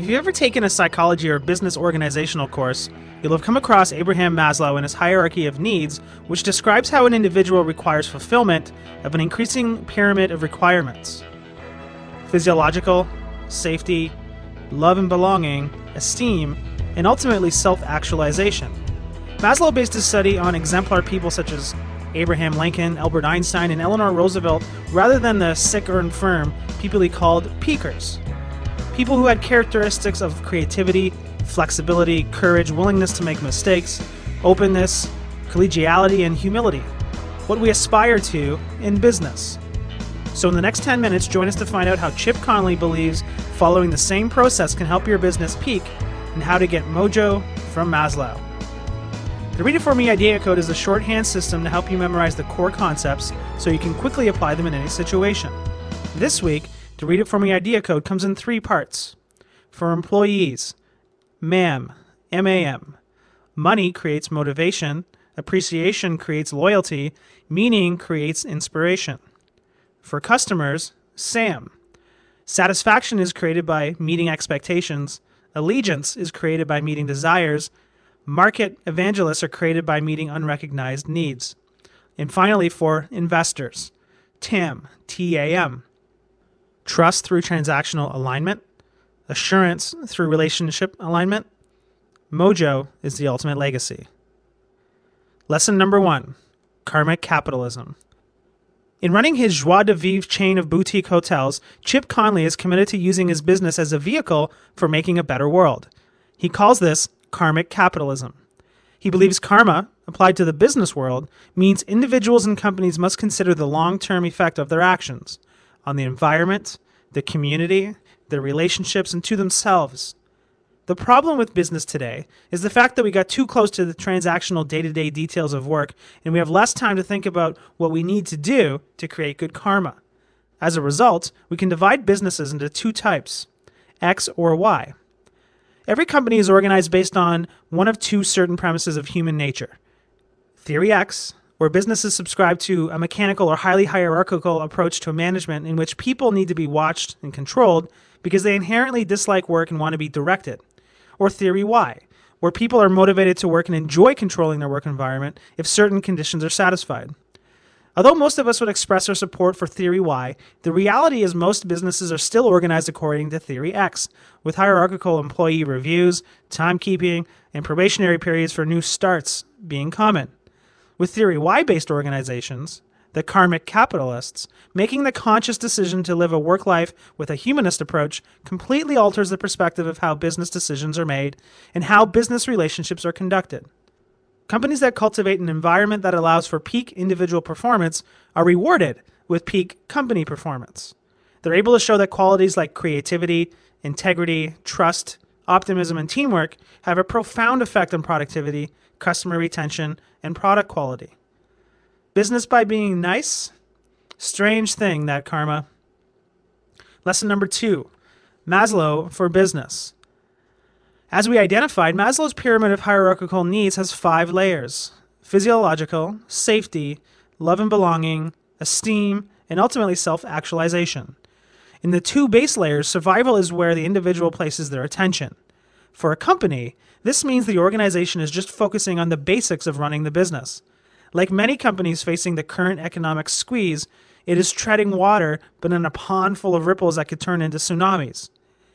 If you've ever taken a psychology or business organizational course, you'll have come across Abraham Maslow and his hierarchy of needs, which describes how an individual requires fulfillment of an increasing pyramid of requirements: physiological, safety, love and belonging, esteem, and ultimately self-actualization. Maslow based his study on exemplar people such as Abraham Lincoln, Albert Einstein, and Eleanor Roosevelt, rather than the sick or infirm people he called peakers. People who had characteristics of creativity, flexibility, courage, willingness to make mistakes, openness, collegiality, and humility. What we aspire to in business. So in the next 10 minutes, join us to find out how Chip Conley believes following the same process can help your business peak, and how to get mojo from Maslow. The Read It For Me Idea Code is a shorthand system to help you memorize the core concepts so you can quickly apply them in any situation. This week, the Read It For Me Idea Code comes in 3 parts. For employees, MAM, M-A-M. Money creates motivation, appreciation creates loyalty, meaning creates inspiration. For customers, SAM. Satisfaction is created by meeting expectations, allegiance is created by meeting desires, market evangelists are created by meeting unrecognized needs. And finally, for investors, TAM, T-A-M. Trust through transactional alignment, assurance through relationship alignment. Mojo is the ultimate legacy. Lesson number 1, karmic capitalism. In running his Joie de Vivre chain of boutique hotels, Chip Conley is committed to using his business as a vehicle for making a better world. He calls this karmic capitalism. He believes karma, applied to the business world, means individuals and companies must consider the long-term effect of their actions on the environment, the community, their relationships, and to themselves. The problem with business today is the fact that we got too close to the transactional day-to-day details of work, and we have less time to think about what we need to do to create good karma. As a result, we can divide businesses into 2 types, X or Y. Every company is organized based on one of 2 certain premises of human nature. Theory X, where businesses subscribe to a mechanical or highly hierarchical approach to management in which people need to be watched and controlled because they inherently dislike work and want to be directed. Or Theory Y, where people are motivated to work and enjoy controlling their work environment if certain conditions are satisfied. Although most of us would express our support for Theory Y, the reality is most businesses are still organized according to Theory X, with hierarchical employee reviews, timekeeping, and probationary periods for new starts being common. With Theory Y-based organizations, the karmic capitalists, making the conscious decision to live a work life with a humanist approach completely alters the perspective of how business decisions are made and how business relationships are conducted. Companies that cultivate an environment that allows for peak individual performance are rewarded with peak company performance. They're able to show that qualities like creativity, integrity, trust, optimism, and teamwork have a profound effect on productivity, customer retention, and product quality. Business by being nice? Strange thing, that karma. Lesson number 2, Maslow for business. As we identified, Maslow's pyramid of hierarchical needs has 5 layers: physiological, safety, love and belonging, esteem, and ultimately self-actualization. In the 2 base layers, survival is where the individual places their attention. For a company, this means the organization is just focusing on the basics of running the business. Like many companies facing the current economic squeeze, it is treading water, but in a pond full of ripples that could turn into tsunamis.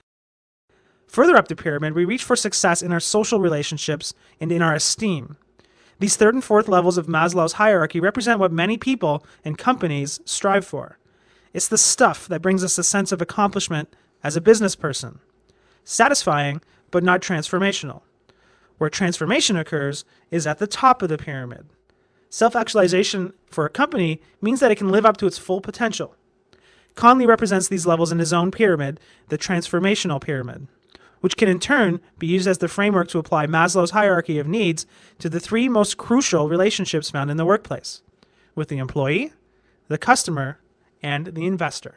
Further up the pyramid, we reach for success in our social relationships and in our esteem. These 3rd and 4th levels of Maslow's hierarchy represent what many people and companies strive for. It's the stuff that brings us a sense of accomplishment as a business person. Satisfying, but not transformational. Where transformation occurs is at the top of the pyramid. Self-actualization for a company means that it can live up to its full potential. Conley represents these levels in his own pyramid, the transformational pyramid, which can in turn be used as the framework to apply Maslow's hierarchy of needs to the 3 most crucial relationships found in the workplace, with the employee, the customer, and the investor.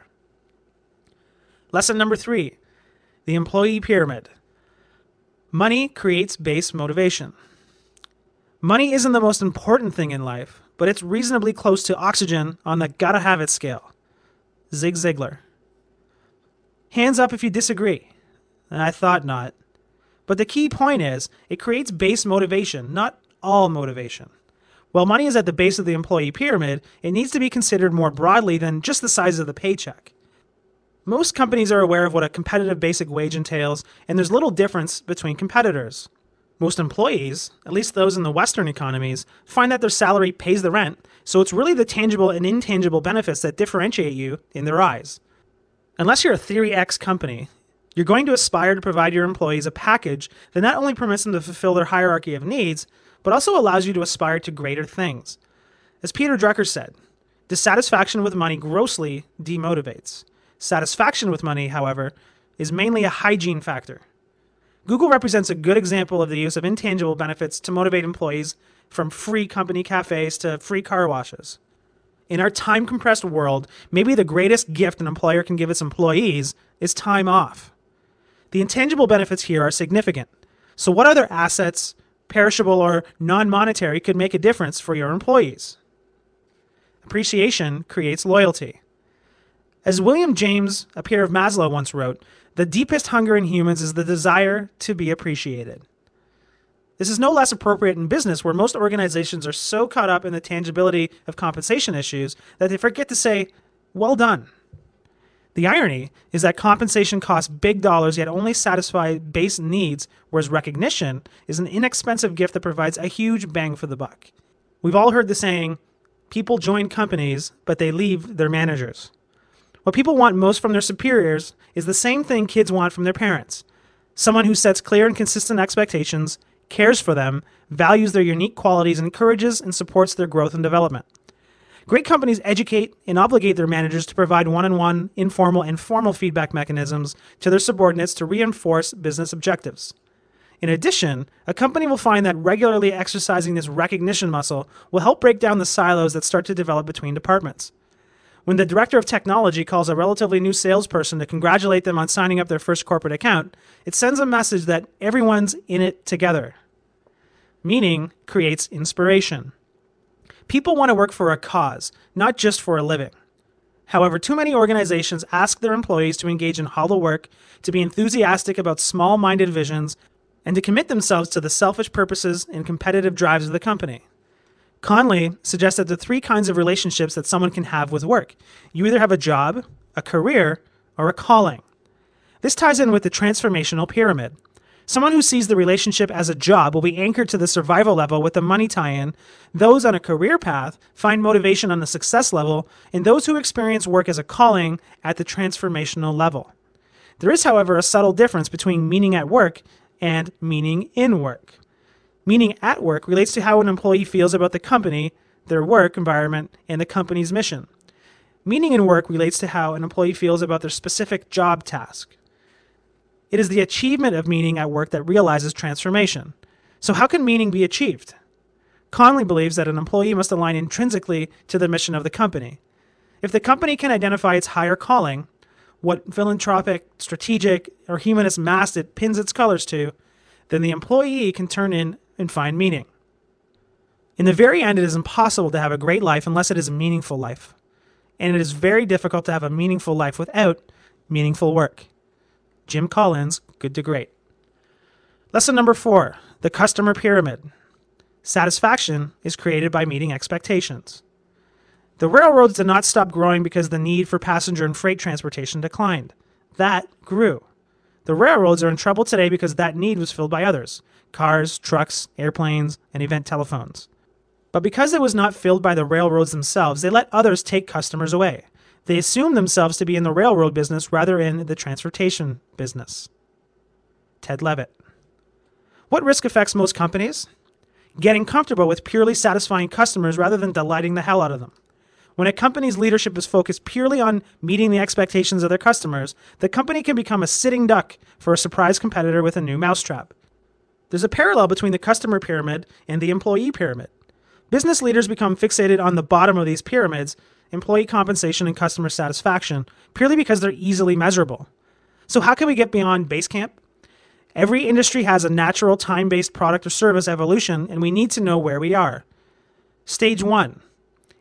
Lesson number 3, the employee pyramid. Money creates base motivation. Money isn't the most important thing in life, but it's reasonably close to oxygen on the gotta have it scale. Zig Ziglar. Hands up if you disagree. I thought not. But the key point is, it creates base motivation, not all motivation. While money is at the base of the employee pyramid, it needs to be considered more broadly than just the size of the paycheck. Most companies are aware of what a competitive basic wage entails, and there's little difference between competitors. Most employees, at least those in the Western economies, find that their salary pays the rent, so it's really the tangible and intangible benefits that differentiate you in their eyes. Unless you're a Theory X company, you're going to aspire to provide your employees a package that not only permits them to fulfill their hierarchy of needs, but also allows you to aspire to greater things. As Peter Drucker said, dissatisfaction with money grossly demotivates. Satisfaction with money, however, is mainly a hygiene factor. Google represents a good example of the use of intangible benefits to motivate employees, from free company cafes to free car washes. In our time-compressed world, maybe the greatest gift an employer can give its employees is time off. The intangible benefits here are significant. So what other assets, perishable or non-monetary, could make a difference for your employees? Appreciation creates loyalty. As William James, a peer of Maslow, once wrote, the deepest hunger in humans is the desire to be appreciated. This is no less appropriate in business, where most organizations are so caught up in the tangibility of compensation issues that they forget to say, well done. The irony is that compensation costs big dollars yet only satisfy base needs, whereas recognition is an inexpensive gift that provides a huge bang for the buck. We've all heard the saying, people join companies, but they leave their managers. What people want most from their superiors is the same thing kids want from their parents. Someone who sets clear and consistent expectations, cares for them, values their unique qualities, and encourages and supports their growth and development. Great companies educate and obligate their managers to provide one-on-one, informal, and formal feedback mechanisms to their subordinates to reinforce business objectives. In addition, a company will find that regularly exercising this recognition muscle will help break down the silos that start to develop between departments. When the director of technology calls a relatively new salesperson to congratulate them on signing up their first corporate account, it sends a message that everyone's in it together. Meaning creates inspiration. People want to work for a cause, not just for a living. However, too many organizations ask their employees to engage in hollow work, to be enthusiastic about small-minded visions, and to commit themselves to the selfish purposes and competitive drives of the company. Conley suggests that the three kinds of relationships that someone can have with work. You either have a job, a career, or a calling. This ties in with the transformational pyramid. Someone who sees the relationship as a job will be anchored to the survival level with the money tie-in. Those on a career path find motivation on the success level, and those who experience work as a calling at the transformational level. There is, however, a subtle difference between meaning at work and meaning in work. Meaning at work relates to how an employee feels about the company, their work environment, and the company's mission. Meaning in work relates to how an employee feels about their specific job task. It is the achievement of meaning at work that realizes transformation. So how can meaning be achieved? Conley believes that an employee must align intrinsically to the mission of the company. If the company can identify its higher calling, what philanthropic, strategic, or humanist mast it pins its colors to, then the employee can turn in and find meaning. In the very end, it is impossible to have a great life unless it is a meaningful life. And it is very difficult to have a meaningful life without meaningful work. Jim Collins, Good to Great. Lesson number 4, the customer pyramid. Satisfaction is created by meeting expectations. The railroads did not stop growing because the need for passenger and freight transportation declined. That grew. The railroads are in trouble today because that need was filled by others: cars, trucks, airplanes, and event telephones. But because it was not filled by the railroads themselves, they let others take customers away. They assumed themselves to be in the railroad business rather than the transportation business. Ted Levitt. What risk affects most companies? Getting comfortable with purely satisfying customers rather than delighting the hell out of them. When a company's leadership is focused purely on meeting the expectations of their customers, the company can become a sitting duck for a surprise competitor with a new mousetrap. There's a parallel between the customer pyramid and the employee pyramid. Business leaders become fixated on the bottom of these pyramids, employee compensation and customer satisfaction, purely because they're easily measurable. So how can we get beyond Basecamp? Every industry has a natural time-based product or service evolution, and we need to know where we are. Stage 1.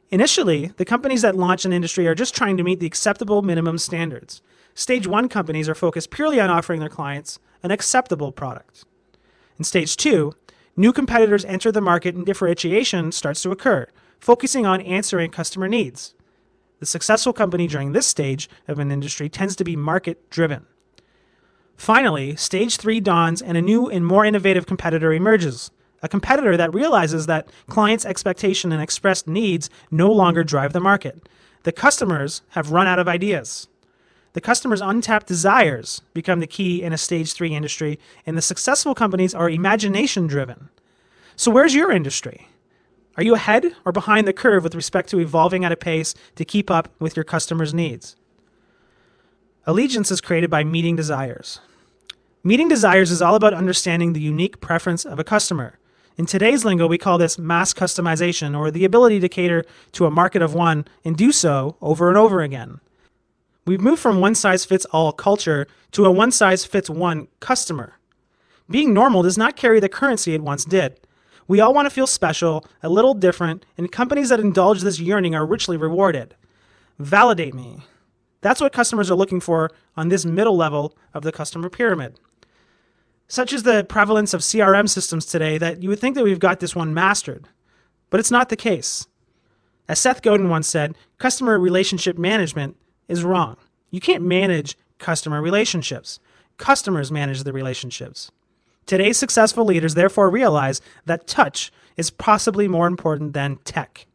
Initially, the companies that launch an industry are just trying to meet the acceptable minimum standards. Stage 1 companies are focused purely on offering their clients an acceptable product. In Stage 2, new competitors enter the market and differentiation starts to occur, focusing on answering customer needs. The successful company during this stage of an industry tends to be market-driven. Finally, Stage 3 dawns and a new and more innovative competitor emerges. A competitor that realizes that clients' expectation and expressed needs no longer drive the market. The customers have run out of ideas. The customer's untapped desires become the key in a Stage 3 industry, and the successful companies are imagination-driven. So where's your industry? Are you ahead or behind the curve with respect to evolving at a pace to keep up with your customers' needs? Allegiance is created by meeting desires. Meeting desires is all about understanding the unique preference of a customer. In today's lingo, we call this mass customization, or the ability to cater to a market of one and do so over and over again. We've moved from one-size-fits-all culture to a one-size-fits-one customer. Being normal does not carry the currency it once did. We all want to feel special, a little different, and companies that indulge this yearning are richly rewarded. Validate me. That's what customers are looking for on this middle level of the customer pyramid. Such is the prevalence of CRM systems today that you would think that we've got this one mastered. But it's not the case. As Seth Godin once said, customer relationship management is wrong. You can't manage customer relationships. Customers manage the relationships. Today's successful leaders therefore realize that touch is possibly more important than tech.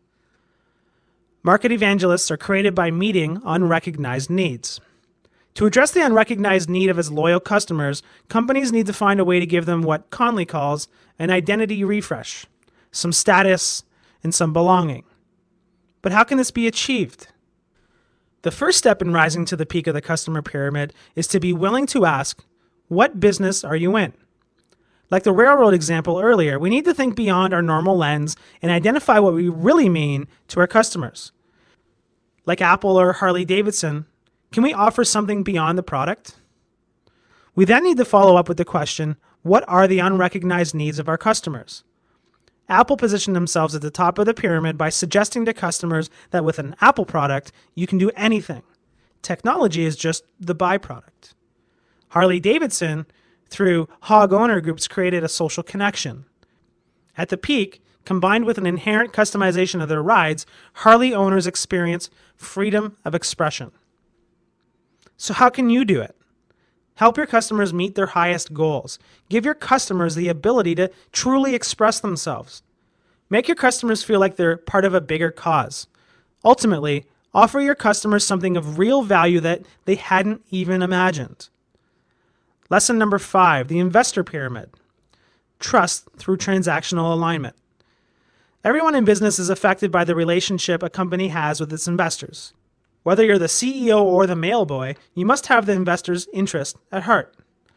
Market evangelists are created by meeting unrecognized needs. To address the unrecognized need of its loyal customers, companies need to find a way to give them what Conley calls an identity refresh, some status, and some belonging. But how can this be achieved? The first step in rising to the peak of the customer pyramid is to be willing to ask, what business are you in? Like the railroad example earlier, we need to think beyond our normal lens and identify what we really mean to our customers. Like Apple or Harley-Davidson, can we offer something beyond the product? We then need to follow up with the question, what are the unrecognized needs of our customers? Apple positioned themselves at the top of the pyramid by suggesting to customers that with an Apple product, you can do anything. Technology is just the byproduct. Harley-Davidson, through Hog Owner Groups, created a social connection. At the peak, combined with an inherent customization of their rides, Harley owners experience freedom of expression. So how can you do it? Help your customers meet their highest goals. Give your customers the ability to truly express themselves. Make your customers feel like they're part of a bigger cause. Ultimately, offer your customers something of real value that they hadn't even imagined. Lesson number 5, the investor pyramid. Trust through transactional alignment. Everyone in business is affected by the relationship a company has with its investors. Whether you're the CEO or the mailboy, you must have the investor's interest at heart.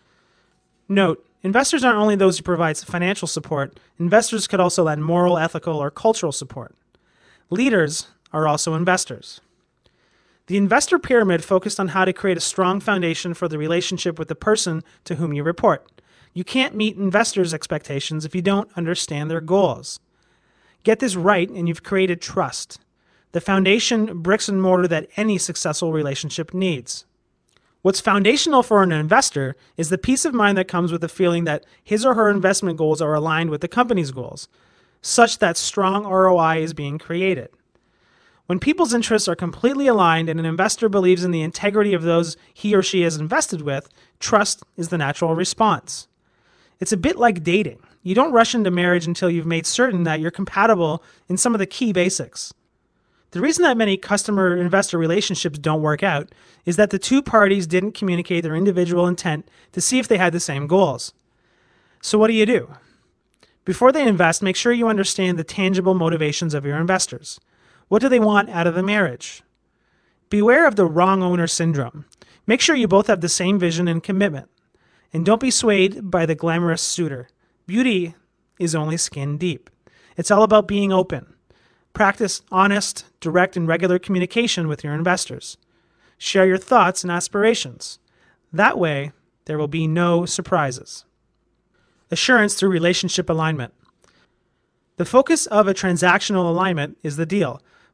Note, investors aren't only those who provide financial support. Investors could also lend moral, ethical, or cultural support. Leaders are also investors. The investor pyramid focused on how to create a strong foundation for the relationship with the person to whom you report. You can't meet investors' expectations if you don't understand their goals. Get this right and you've created trust, the foundation, bricks and mortar that any successful relationship needs. What's foundational for an investor is the peace of mind that comes with the feeling that his or her investment goals are aligned with the company's goals, such that strong ROI is being created. When people's interests are completely aligned and an investor believes in the integrity of those he or she has invested with, trust is the natural response. It's a bit like dating. You don't rush into marriage until you've made certain that you're compatible in some of the key basics. The reason that many customer-investor relationships don't work out is that the two parties didn't communicate their individual intent to see if they had the same goals. So what do? Before they invest, make sure you understand the tangible motivations of your investors. What do they want out of the marriage? Beware of the wrong owner syndrome. Make sure you both have the same vision and commitment. And don't be swayed by the glamorous suitor. Beauty is only skin deep. It's all about being open. Practice honest, direct, and regular communication with your investors. Share your thoughts and aspirations. That way, there will be no surprises. Assurance through relationship alignment. The focus of a transactional alignment is the deal,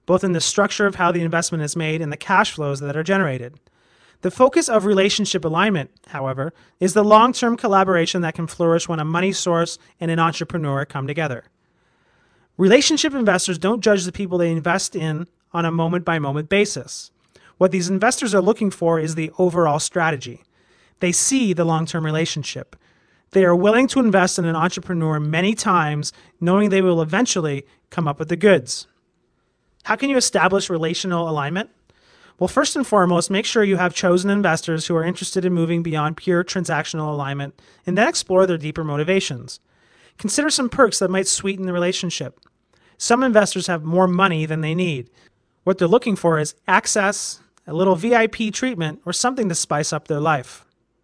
both in the structure of how the investment is made and the cash flows that are generated. The focus of relationship alignment, however, is the long-term collaboration that can flourish when a money source and an entrepreneur come together. Relationship investors don't judge the people they invest in on a moment-by-moment basis. What these investors are looking for is the overall strategy. They see the long-term relationship. They are willing to invest in an entrepreneur many times, knowing they will eventually come up with the goods. How can you establish relational alignment? Well, first and foremost, make sure you have chosen investors who are interested in moving beyond pure transactional alignment, and then explore their deeper motivations. Consider some perks that might sweeten the relationship. Some investors have more money than they need. What they're looking for is access, a little VIP treatment, or something to spice up their life.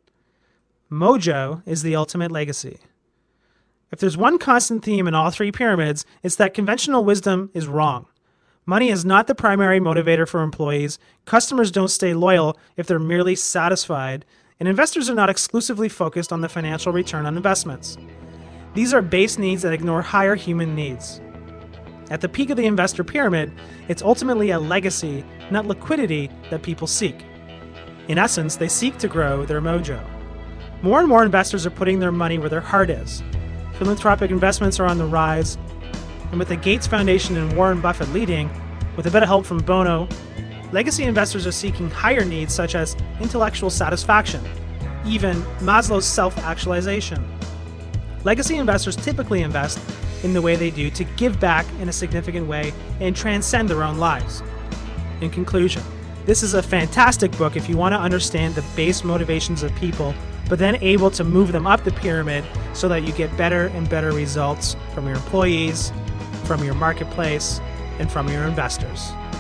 Mojo is the ultimate legacy. If there's one constant theme in all three pyramids, it's that conventional wisdom is wrong. Money is not the primary motivator for employees, customers don't stay loyal if they're merely satisfied, and investors are not exclusively focused on the financial return on investments. These are base needs that ignore higher human needs. At the peak of the investor pyramid, it's ultimately a legacy, not liquidity, that people seek. In essence, they seek to grow their mojo. More and more investors are putting their money where their heart is. Philanthropic investments are on the rise, and with the Gates Foundation and Warren Buffett leading, with a bit of help from Bono, legacy investors are seeking higher needs such as intellectual satisfaction, even Maslow's self-actualization. Legacy investors typically invest in the way they do to give back in a significant way and transcend their own lives. In conclusion, this is a fantastic book if you want to understand the base motivations of people, but then able to move them up the pyramid so that you get better and better results from your employees, from your marketplace, and from your investors.